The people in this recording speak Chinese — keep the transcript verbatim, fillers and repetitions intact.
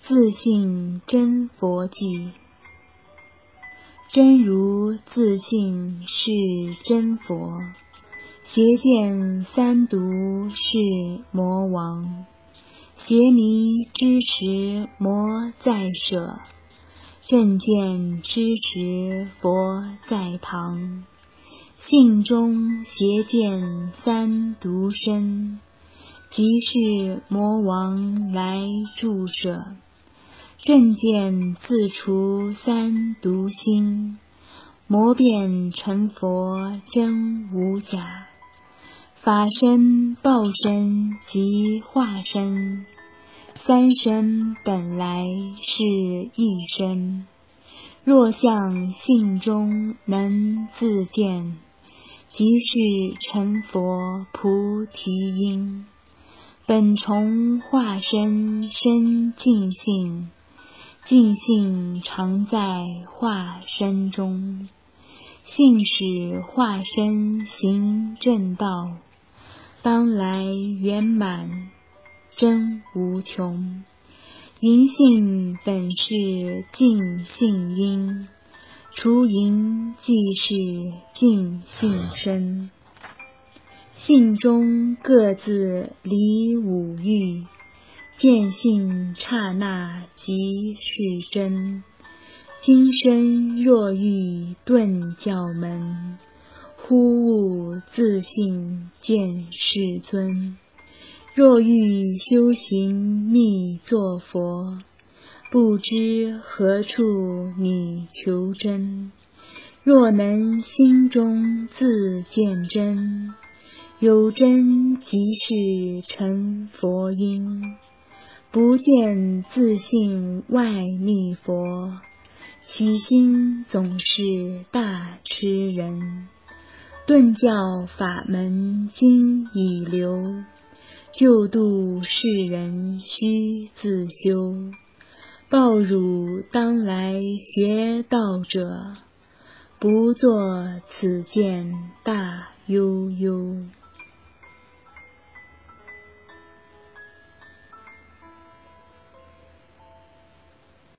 自信真佛记。真如自信是真佛，邪见三毒是魔王，邪迷支持魔在舍，正见支持佛在堂。性中邪见三毒生，即是魔王来助舍。正见自除三毒心，魔变成佛真无假。法身、报身及化身，三身本来是一身。若向性中能自见，即是成佛菩提因。本从化身生净性，净性常在化身中。性使化身行正道，当来圆满真无穷。淫性本是净性因，除淫即是净性身。性中各自离五欲，见性刹那即是真。今生若遇顿教门，忽悟自性见世尊。若欲修行密作佛，不知何处你求真。若能心中自见真，有真即是成佛因。不见自性外密佛，起心总是大痴人。顿教法门今已流，救度世人须自修。报汝当来学道者，不作此见大悠悠。